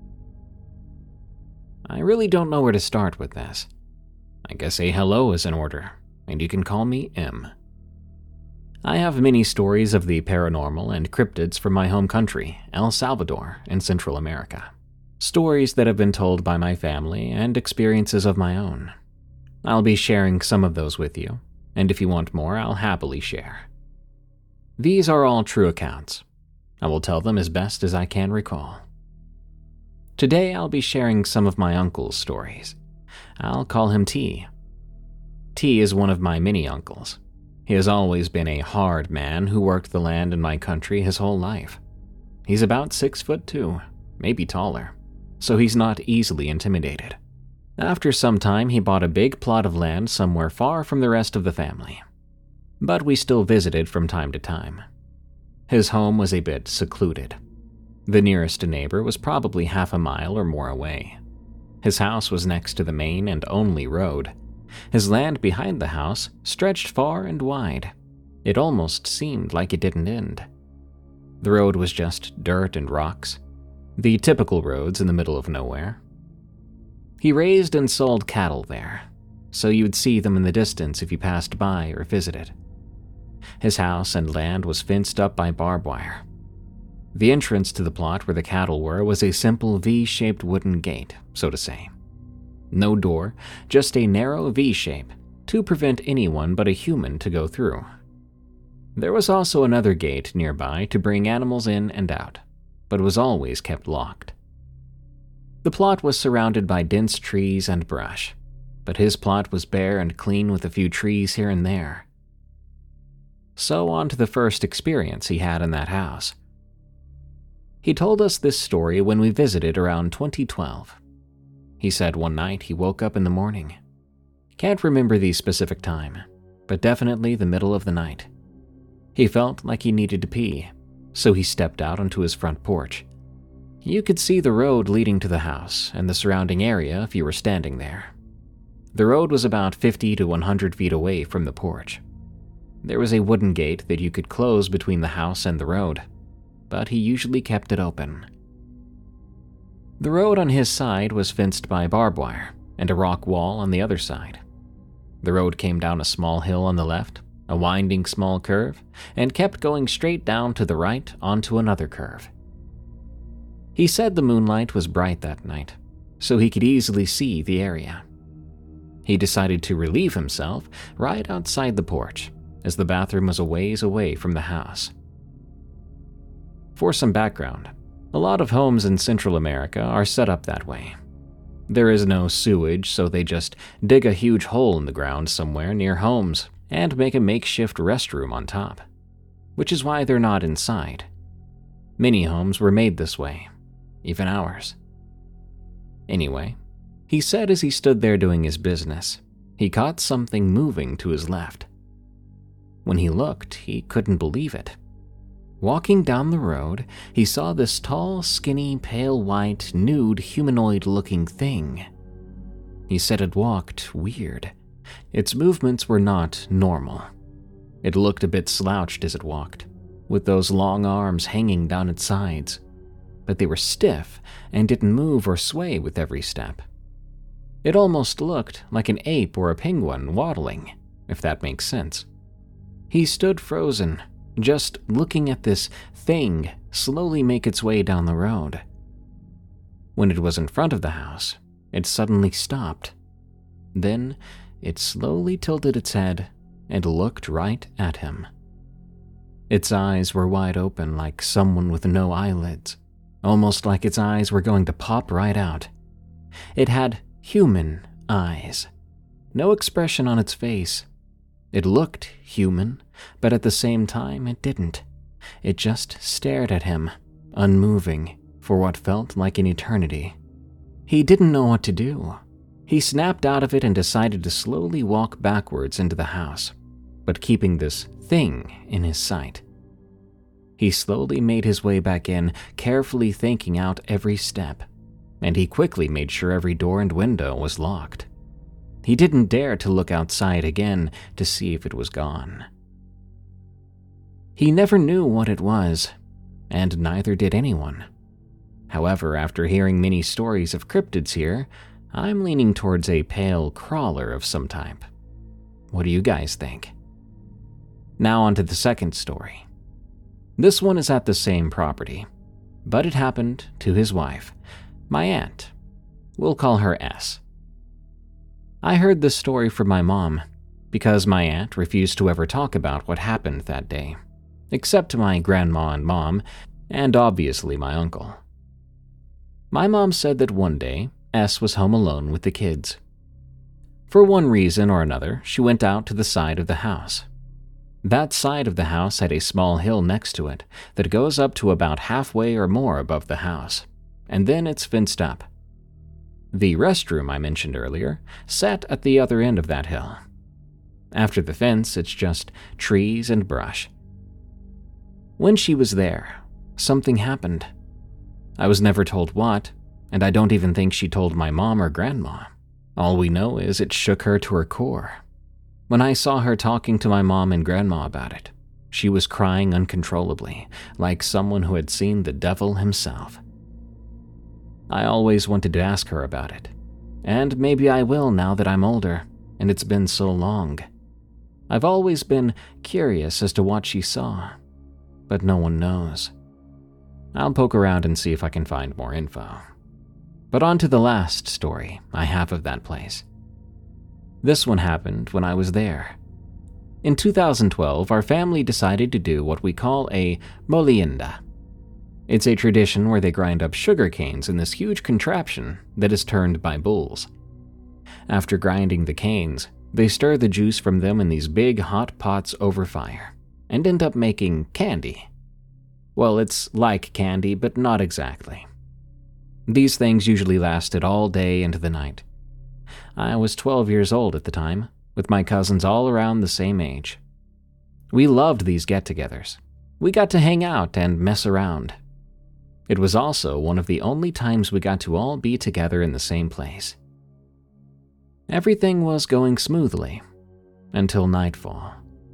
I really don't know where to start with this. I guess say hello is in order, and you can call me M. I have many stories of the paranormal and cryptids from my home country, El Salvador, in Central America. Stories that have been told by my family and experiences of my own. I'll be sharing some of those with you, and if you want more, I'll happily share. These are all true accounts. I will tell them as best as I can recall. Today, I'll be sharing some of my uncle's stories. I'll call him T. T is one of my many uncles. He has always been a hard man who worked the land in my country his whole life. He's about 6'2", maybe taller, so he's not easily intimidated. After some time, he bought a big plot of land somewhere far from the rest of the family. But we still visited from time to time. His home was a bit secluded. The nearest neighbor was probably half a mile or more away. His house was next to the main and only road. His land behind the house stretched far and wide. It almost seemed like it didn't end. The road was just dirt and rocks, the typical roads in the middle of nowhere. He raised and sold cattle there, so you would see them in the distance if you passed by or visited. His house and land was fenced up by barbed wire. The entrance to the plot where the cattle were was a simple V-shaped wooden gate, so to say. No door, just a narrow V-shape to prevent anyone but a human to go through. There was also another gate nearby to bring animals in and out, but was always kept locked. The plot was surrounded by dense trees and brush, but his plot was bare and clean with a few trees here and there. So on to the first experience he had in that house. He told us this story when we visited around 2012. He said one night he woke up in the morning. Can't remember the specific time, but definitely the middle of the night. He felt like he needed to pee, so he stepped out onto his front porch. You could see the road leading to the house and the surrounding area if you were standing there. The road was about 50 to 100 feet away from the porch. There was a wooden gate that you could close between the house and the road, but he usually kept it open. The road on his side was fenced by barbed wire and a rock wall on the other side. The road came down a small hill on the left, a winding small curve, and kept going straight down to the right onto another curve. He said the moonlight was bright that night, so he could easily see the area. He decided to relieve himself right outside the porch, as the bathroom was a ways away from the house. For some background, a lot of homes in Central America are set up that way. There is no sewage, so they just dig a huge hole in the ground somewhere near homes and make a makeshift restroom on top, which is why they're not inside. Many homes were made this way, even ours. Anyway, he said as he stood there doing his business, he caught something moving to his left. When he looked, he couldn't believe it. Walking down the road, he saw this tall, skinny, pale white, nude, humanoid-looking thing. He said it walked weird. Its movements were not normal. It looked a bit slouched as it walked, with those long arms hanging down its sides, but they were stiff and didn't move or sway with every step. It almost looked like an ape or a penguin waddling, if that makes sense. He stood frozen, just looking at this thing slowly make its way down the road. When it was in front of the house, it suddenly stopped. Then it slowly tilted its head and looked right at him. Its eyes were wide open like someone with no eyelids, almost like its eyes were going to pop right out. It had human eyes, no expression on its face. It looked human, but at the same time it didn't. It just stared at him, unmoving, for what felt like an eternity. He didn't know what to do. He snapped out of it and decided to slowly walk backwards into the house, but keeping this thing in his sight. He slowly made his way back in, carefully thinking out every step, and he quickly made sure every door and window was locked. He didn't dare to look outside again to see if it was gone. He never knew what it was, and neither did anyone. However, after hearing many stories of cryptids here, I'm leaning towards a pale crawler of some type. What do you guys think? Now on to the second story. This one is at the same property, but it happened to his wife, my aunt. We'll call her S. I heard this story from my mom, because my aunt refused to ever talk about what happened that day, except to my grandma and mom, and obviously my uncle. My mom said that one day, S was home alone with the kids. For one reason or another, she went out to the side of the house. That side of the house had a small hill next to it that goes up to about halfway or more above the house, and then it's fenced up. The restroom I mentioned earlier sat at the other end of that hill. After the fence, it's just trees and brush. When she was there, something happened. I was never told what, and I don't even think she told my mom or grandma. All we know is it shook her to her core. When I saw her talking to my mom and grandma about it, she was crying uncontrollably, like someone who had seen the devil himself. I always wanted to ask her about it, and maybe I will now that I'm older, and it's been so long. I've always been curious as to what she saw, but no one knows. I'll poke around and see if I can find more info. But on to the last story I have of that place. This one happened when I was there. In 2012, our family decided to do what we call a molienda. It's a tradition where they grind up sugar canes in this huge contraption that is turned by bulls. After grinding the canes, they stir the juice from them in these big hot pots over fire and end up making candy. Well, it's like candy, but not exactly. These things usually lasted all day into the night. I was 12 years old at the time, with my cousins all around the same age. We loved these get-togethers. We got to hang out and mess around. It was also one of the only times we got to all be together in the same place. Everything was going smoothly until nightfall.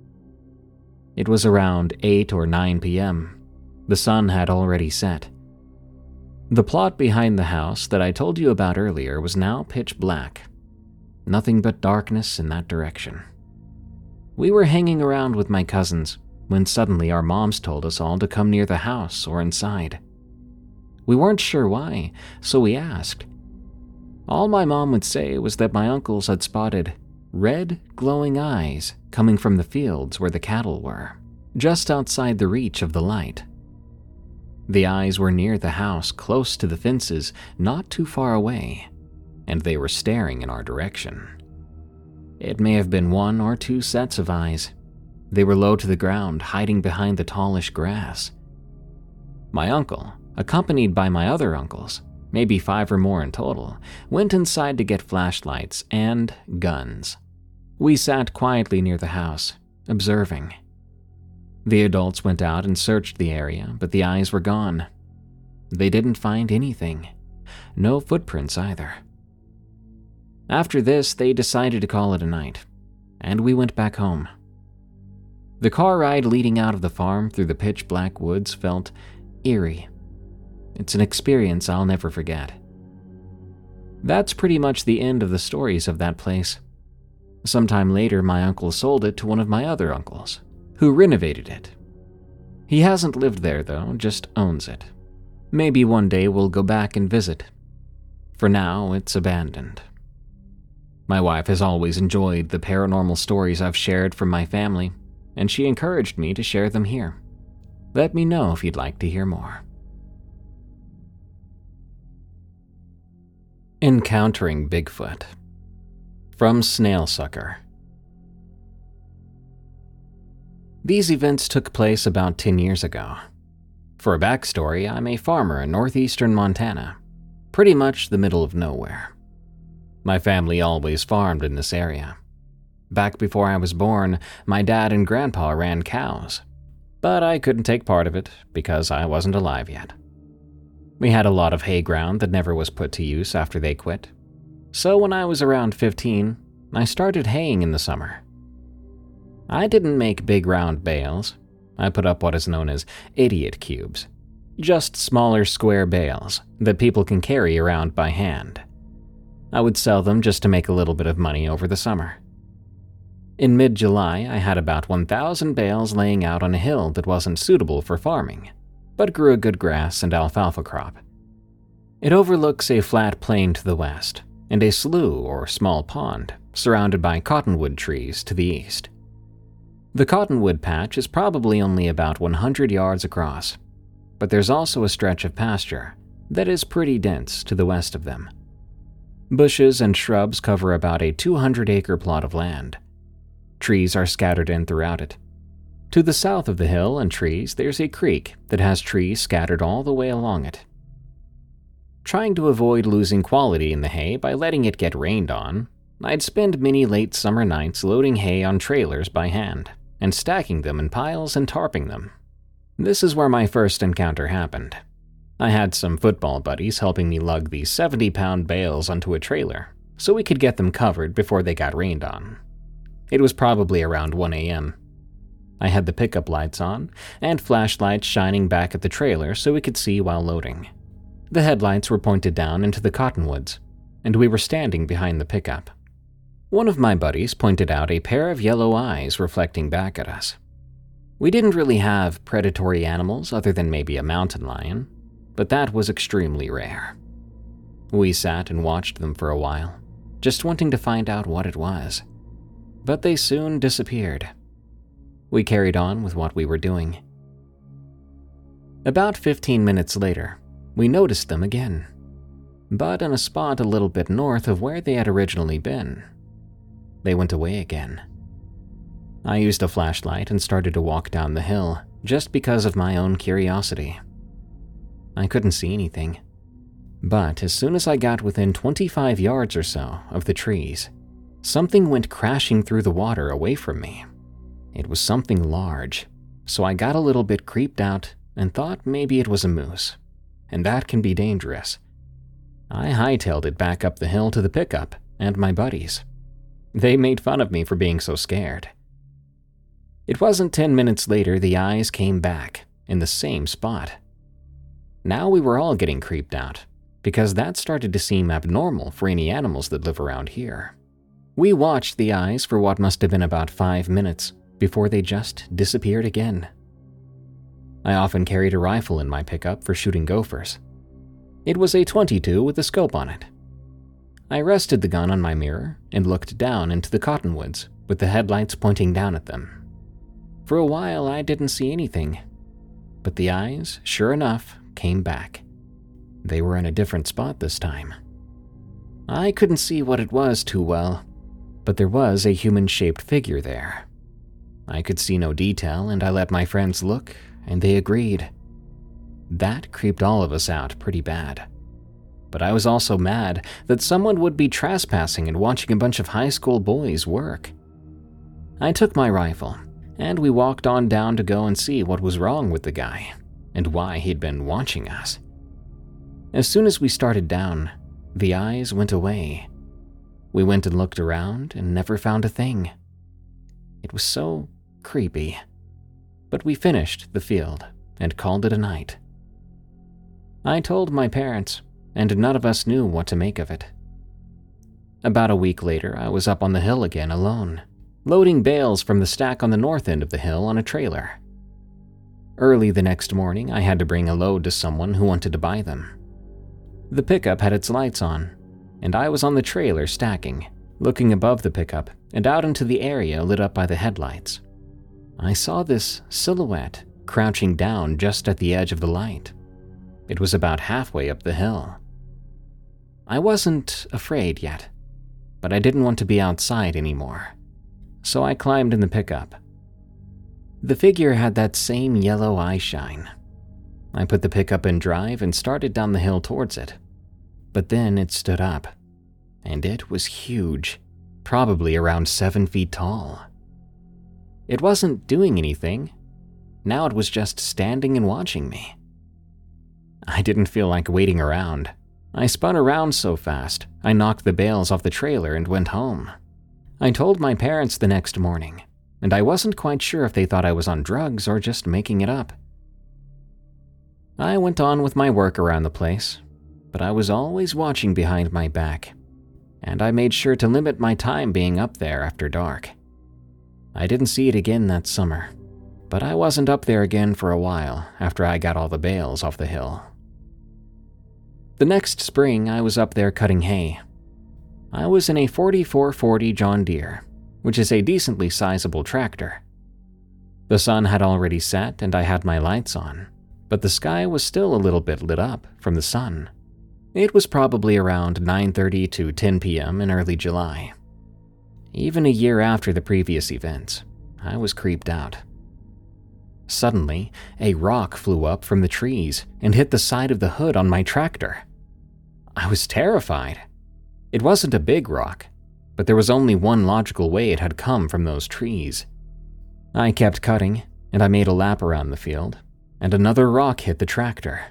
It was around 8 or 9 p.m. The sun had already set. The plot behind the house that I told you about earlier was now pitch black. Nothing but darkness in that direction. We were hanging around with my cousins when suddenly our moms told us all to come near the house or inside. We weren't sure why, so we asked. All my mom would say was that my uncles had spotted red, glowing eyes coming from the fields where the cattle were, just outside the reach of the light. The eyes were near the house, close to the fences, not too far away, and they were staring in our direction. It may have been 1 or 2 sets of eyes. They were low to the ground, hiding behind the tallish grass. My uncle, accompanied by my other uncles, maybe 5 or more in total, went inside to get flashlights and guns. We sat quietly near the house, observing. The adults went out and searched the area, but the eyes were gone. They didn't find anything. No footprints either. After this, they decided to call it a night, and we went back home. The car ride leading out of the farm through the pitch-black woods felt eerie. It's an experience I'll never forget. That's pretty much the end of the stories of that place. Sometime later, my uncle sold it to one of my other uncles, who renovated it. He hasn't lived there though, just owns it. Maybe one day we'll go back and visit. For now, it's abandoned. My wife has always enjoyed the paranormal stories I've shared from my family, and she encouraged me to share them here. Let me know if you'd like to hear more. Encountering Bigfoot. From Snailsucker. These events took place about 10 years ago. For a backstory, I'm a farmer in northeastern Montana, pretty much the middle of nowhere. My family always farmed in this area. Back before I was born, my dad and grandpa ran cows, but I couldn't take part of it because I wasn't alive yet. We had a lot of hay ground that never was put to use after they quit. So when I was around 15, I started haying in the summer. I didn't make big round bales. I put up what is known as idiot cubes, just smaller square bales that people can carry around by hand. I would sell them just to make a little bit of money over the summer. In mid-July, I had about 1,000 bales laying out on a hill that wasn't suitable for farming, but grew a good grass and alfalfa crop. It overlooks a flat plain to the west and a slough or small pond surrounded by cottonwood trees to the east. The cottonwood patch is probably only about 100 yards across, but there's also a stretch of pasture that is pretty dense to the west of them. Bushes and shrubs cover about a 200-acre plot of land. Trees are scattered in throughout it. To the south of the hill and trees, there's a creek that has trees scattered all the way along it. Trying to avoid losing quality in the hay by letting it get rained on, I'd spend many late summer nights loading hay on trailers by hand and stacking them in piles and tarping them. This is where my first encounter happened. I had some football buddies helping me lug these 70-pound bales onto a trailer so we could get them covered before they got rained on. It was probably around 1 a.m. I had the pickup lights on and flashlights shining back at the trailer so we could see while loading. The headlights were pointed down into the cottonwoods, and we were standing behind the pickup. One of my buddies pointed out a pair of yellow eyes reflecting back at us. We didn't really have predatory animals other than maybe a mountain lion, but that was extremely rare. We sat and watched them for a while, just wanting to find out what it was. But they soon disappeared. We carried on with what we were doing. About 15 minutes later, we noticed them again, but in a spot a little bit north of where they had originally been. They went away again. I used a flashlight and started to walk down the hill just because of my own curiosity. I couldn't see anything, but as soon as I got within 25 yards or so of the trees, something went crashing through the water away from me. It was something large, so I got a little bit creeped out and thought maybe it was a moose, and that can be dangerous. I hightailed it back up the hill to the pickup and my buddies. They made fun of me for being so scared. It wasn't 10 minutes later the eyes came back in the same spot. Now we were all getting creeped out, because that started to seem abnormal for any animals that live around here. We watched the eyes for what must have been about 5 minutes before they just disappeared again. I often carried a rifle in my pickup for shooting gophers. It was a .22 with a scope on it. I rested the gun on my mirror and looked down into the cottonwoods with the headlights pointing down at them. For a while I didn't see anything, but the eyes, sure enough, came back. They were in a different spot this time. I couldn't see what it was too well, but there was a human-shaped figure there. I could see no detail, and I let my friends look, and they agreed. That creeped all of us out pretty bad. But I was also mad that someone would be trespassing and watching a bunch of high school boys work. I took my rifle, and we walked on down to go and see what was wrong with the guy, and why he'd been watching us. As soon as we started down, the eyes went away. We went and looked around and never found a thing. It was so creepy. But we finished the field and called it a night. I told my parents, and none of us knew what to make of it. About a week later, I was up on the hill again alone, loading bales from the stack on the north end of the hill on a trailer. Early the next morning, I had to bring a load to someone who wanted to buy them. The pickup had its lights on, and I was on the trailer stacking, looking above the pickup and out into the area lit up by the headlights. I saw this silhouette crouching down just at the edge of the light. It was about halfway up the hill. I wasn't afraid yet, but I didn't want to be outside anymore, so I climbed in the pickup. The figure had that same yellow eye shine. I put the pickup in drive and started down the hill towards it. But then it stood up, and it was huge, probably around 7 feet tall. It wasn't doing anything. Now it was just standing and watching me. I didn't feel like waiting around. I spun around so fast, I knocked the bales off the trailer and went home. I told my parents the next morning, and I wasn't quite sure if they thought I was on drugs or just making it up. I went on with my work around the place, but I was always watching behind my back, and I made sure to limit my time being up there after dark. I didn't see it again that summer, but I wasn't up there again for a while after I got all the bales off the hill. The next spring, I was up there cutting hay. I was in a 4440 John Deere, which is a decently sizable tractor. The sun had already set and I had my lights on, but the sky was still a little bit lit up from the sun. It was probably around 9:30 to 10 p.m. in early July. Even a year after the previous events, I was creeped out. Suddenly, a rock flew up from the trees and hit the side of the hood on my tractor. I was terrified. It wasn't a big rock, but there was only one logical way it had come from those trees. I kept cutting, and I made a lap around the field, and another rock hit the tractor.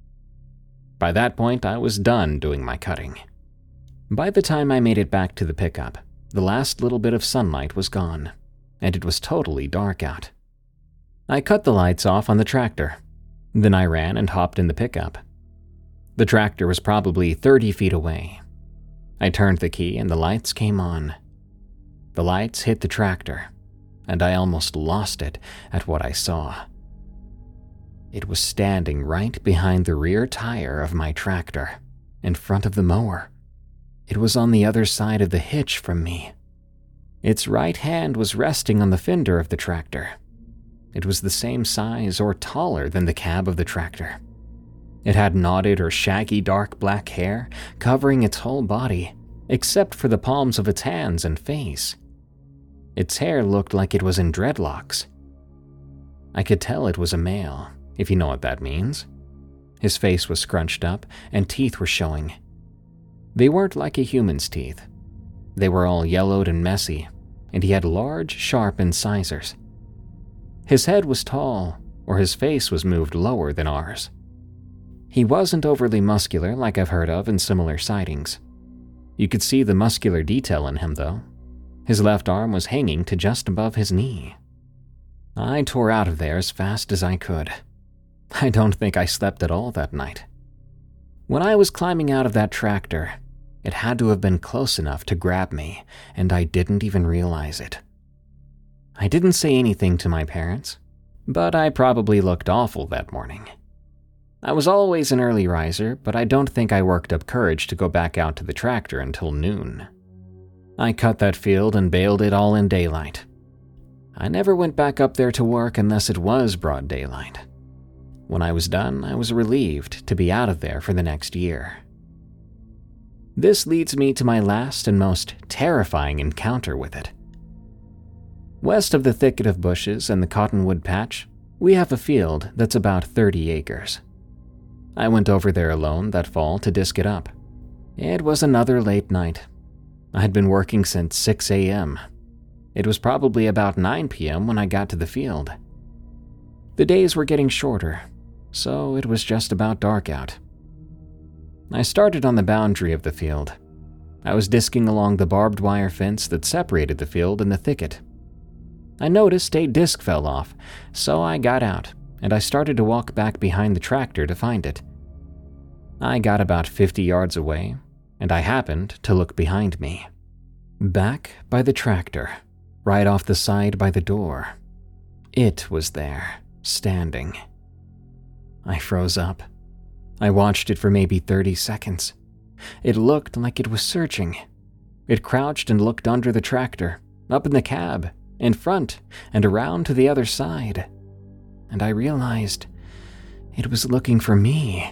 By that point, I was done doing my cutting. By the time I made it back to the pickup, the last little bit of sunlight was gone, and it was totally dark out. I cut the lights off on the tractor. Then I ran and hopped in the pickup. The tractor was probably 30 feet away. I turned the key and the lights came on. The lights hit the tractor, and I almost lost it at what I saw. It was standing right behind the rear tire of my tractor, in front of the mower. It was on the other side of the hitch from me. Its right hand was resting on the fender of the tractor. It was the same size or taller than the cab of the tractor. It had knotted or shaggy dark black hair covering its whole body, except for the palms of its hands and face. Its hair looked like it was in dreadlocks. I could tell it was a male, if you know what that means. His face was scrunched up and teeth were showing. They weren't like a human's teeth. They were all yellowed and messy, and he had large, sharp incisors. His head was tall, or his face was moved lower than ours. He wasn't overly muscular like I've heard of in similar sightings. You could see the muscular detail in him, though. His left arm was hanging to just above his knee. I tore out of there as fast as I could. I don't think I slept at all that night. When I was climbing out of that tractor, it had to have been close enough to grab me, and I didn't even realize it. I didn't say anything to my parents, but I probably looked awful that morning. I was always an early riser, but I don't think I worked up courage to go back out to the tractor until noon. I cut that field and baled it all in daylight. I never went back up there to work unless it was broad daylight. When I was done, I was relieved to be out of there for the next year. This leads me to my last and most terrifying encounter with it. West of the thicket of bushes and the cottonwood patch, we have a field that's about 30 acres. I went over there alone that fall to disc it up. It was another late night. I'd been working since 6 a.m. It was probably about 9 p.m. when I got to the field. The days were getting shorter, so it was just about dark out. I started on the boundary of the field. I was disking along the barbed wire fence that separated the field and the thicket. I noticed a disc fell off, so I got out, and I started to walk back behind the tractor to find it. I got about 50 yards away, and I happened to look behind me. Back by the tractor, right off the side by the door. It was there, standing. I froze up. I watched it for maybe 30 seconds. It looked like it was searching. It crouched and looked under the tractor, up in the cab, in front, and around to the other side. And I realized it was looking for me.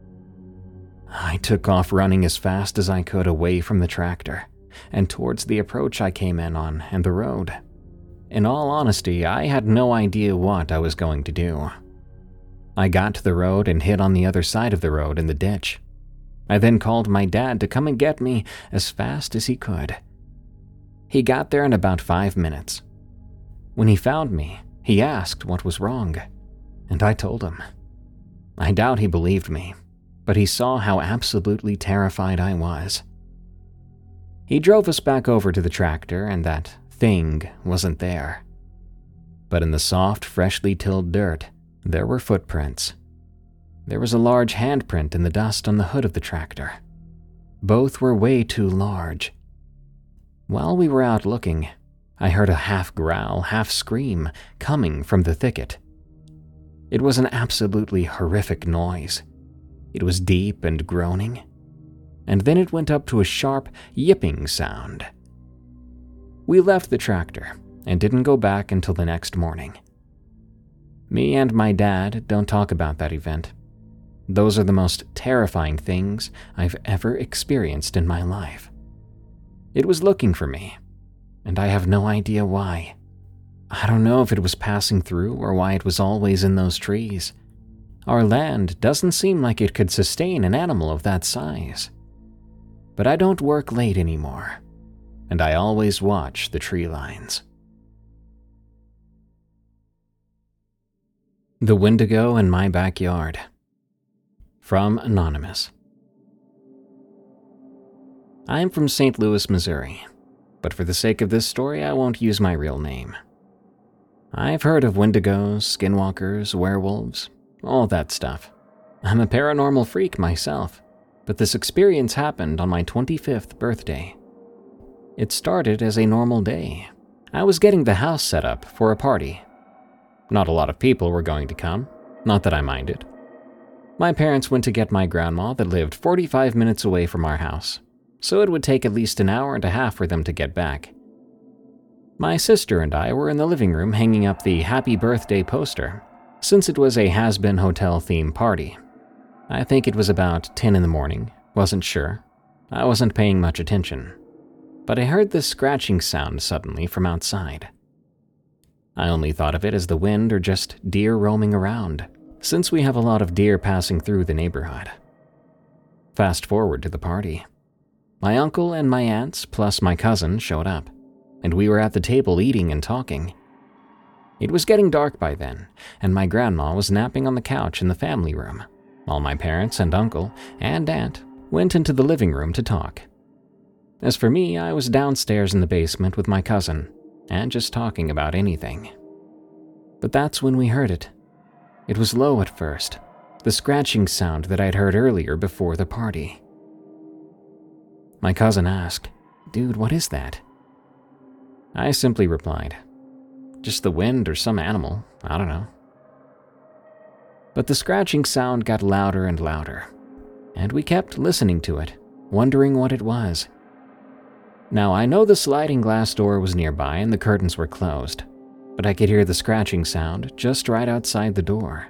I took off running as fast as I could away from the tractor, and towards the approach I came in on and the road. In all honesty, I had no idea what I was going to do. I got to the road and hid on the other side of the road in the ditch. I then called my dad to come and get me as fast as he could. He got there in about 5 minutes. When he found me, he asked what was wrong, and I told him. I doubt he believed me, but he saw how absolutely terrified I was. He drove us back over to the tractor, and that thing wasn't there. But in the soft, freshly tilled dirt, there were footprints. There was a large handprint in the dust on the hood of the tractor. Both were way too large. While we were out looking, I heard a half growl, half scream coming from the thicket. It was an absolutely horrific noise. It was deep and groaning, and then it went up to a sharp, yipping sound. We left the tractor and didn't go back until the next morning. Me and my dad don't talk about that event. Those are the most terrifying things I've ever experienced in my life. It was looking for me, and I have no idea why. I don't know if it was passing through or why it was always in those trees. Our land doesn't seem like it could sustain an animal of that size. But I don't work late anymore, and I always watch the tree lines. The Wendigo in My Backyard. From Anonymous. I'm from St. Louis, Missouri, but for the sake of this story, I won't use my real name. I've heard of wendigos, skinwalkers, werewolves, all that stuff. I'm a paranormal freak myself, but this experience happened on my 25th birthday. It started as a normal day. I was getting the house set up for a party. Not a lot of people were going to come, not that I minded. My parents went to get my grandma that lived 45 minutes away from our house, so it would take at least an hour and a half for them to get back. My sister and I were in the living room hanging up the happy birthday poster, since it was a has-been hotel theme party. I think it was about 10 in the morning, wasn't sure. I wasn't paying much attention. But I heard this scratching sound suddenly from outside. I only thought of it as the wind or just deer roaming around, since we have a lot of deer passing through the neighborhood. Fast forward to the party. My uncle and my aunts plus my cousin showed up, and we were at the table eating and talking. It was getting dark by then, and my grandma was napping on the couch in the family room, while my parents and uncle and aunt went into the living room to talk. As for me, I was downstairs in the basement with my cousin, and just talking about anything. But that's when we heard it. It was low at first, the scratching sound that I'd heard earlier before the party. My cousin asked, "Dude, what is that?" I simply replied, "Just the wind or some animal, I don't know." But the scratching sound got louder and louder, and we kept listening to it, wondering what it was. Now, I know the sliding glass door was nearby and the curtains were closed, but I could hear the scratching sound just right outside the door.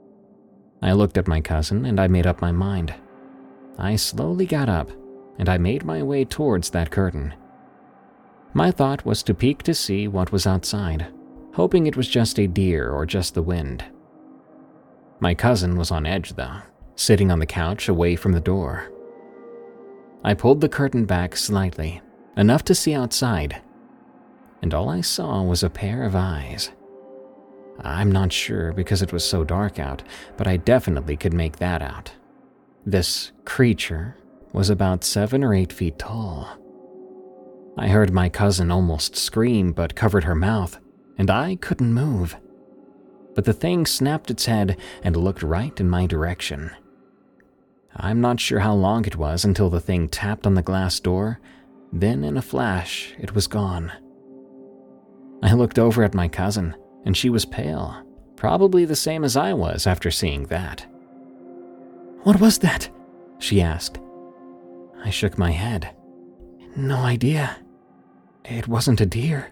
I looked at my cousin and I made up my mind. I slowly got up and I made my way towards that curtain. My thought was to peek to see what was outside, hoping it was just a deer or just the wind. My cousin was on edge though, sitting on the couch away from the door. I pulled the curtain back slightly, enough to see outside, and all I saw was a pair of eyes. I'm not sure because it was so dark out, but I definitely could make that out. This creature was about 7 or 8 feet tall. I heard my cousin almost scream but covered her mouth, and I couldn't move. But the thing snapped its head and looked right in my direction. I'm not sure how long it was until the thing tapped on the glass door. Then in a flash, it was gone. I looked over at my cousin, and she was pale, probably the same as I was after seeing that. "What was that?" she asked. I shook my head. "No idea. It wasn't a deer."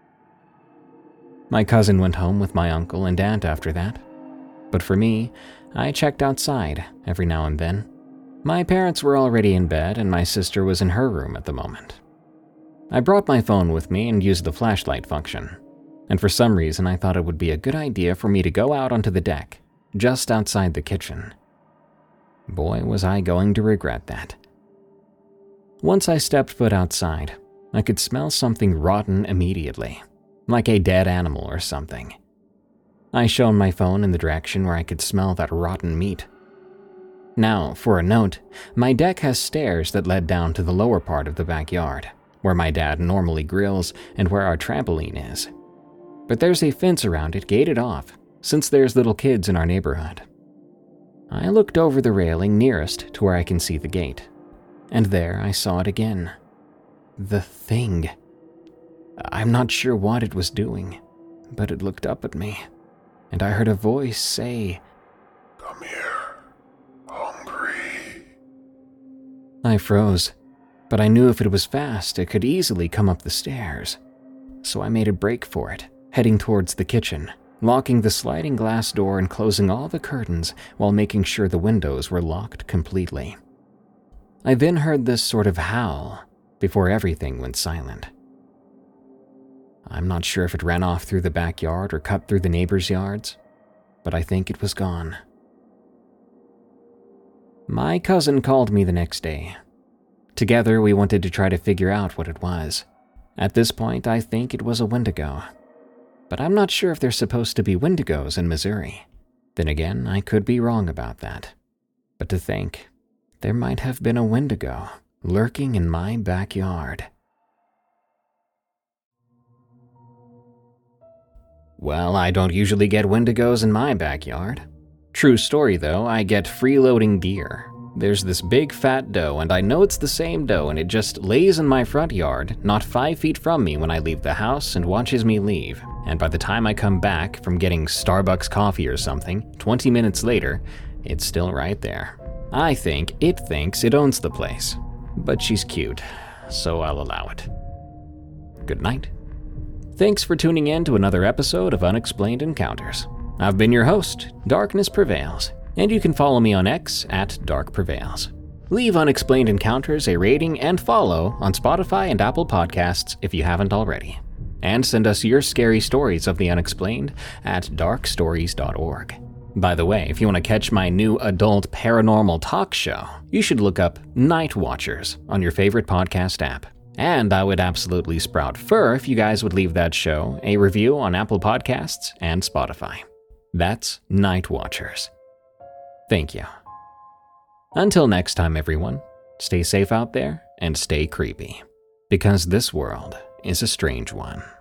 My cousin went home with my uncle and aunt after that. But for me, I checked outside every now and then. My parents were already in bed and my sister was in her room at the moment. I brought my phone with me and used the flashlight function, and for some reason I thought it would be a good idea for me to go out onto the deck, just outside the kitchen. Boy, was I going to regret that. Once I stepped foot outside, I could smell something rotten immediately, like a dead animal or something. I shone my phone in the direction where I could smell that rotten meat. Now, for a note, my deck has stairs that led down to the lower part of the backyard, where my dad normally grills and where our trampoline is. But there's a fence around it gated off, since there's little kids in our neighborhood. I looked over the railing nearest to where I can see the gate, and there I saw it again. The thing. I'm not sure what it was doing, but it looked up at me, and I heard a voice say, "Come here. I froze, but I knew if it was fast, it could easily come up the stairs. So I made a break for it, heading towards the kitchen, locking the sliding glass door and closing all the curtains while making sure the windows were locked completely. I then heard this sort of howl before everything went silent. I'm not sure if it ran off through the backyard or cut through the neighbors' yards, but I think it was gone. My cousin called me the next day. Together, we wanted to try to figure out what it was. At this point, I think it was a wendigo. But I'm not sure if there's supposed to be wendigos in Missouri. Then again, I could be wrong about that. But to think, there might have been a Wendigo lurking in my backyard. Well, I don't usually get Wendigos in my backyard. True story though, I get freeloading deer. There's this big fat doe, and I know it's the same doe, and it just lays in my front yard, not 5 feet from me when I leave the house, and watches me leave. And by the time I come back from getting Starbucks coffee or something, 20 minutes later, it's still right there. I think it thinks it owns the place. But she's cute, so I'll allow it. Good night. Thanks for tuning in to another episode of Unexplained Encounters. I've been your host, Darkness Prevails, and you can follow me on X at Dark Prevails. Leave Unexplained Encounters a rating and follow on Spotify and Apple Podcasts if you haven't already. And send us your scary stories of the unexplained at darkstories.org. By the way, if you want to catch my new adult paranormal talk show, you should look up Night Watchers on your favorite podcast app. And I would absolutely sprout fur if you guys would leave that show a review on Apple Podcasts and Spotify. That's Night Watchers. Thank you. Until next time, everyone, stay safe out there and stay creepy, because this world is a strange one.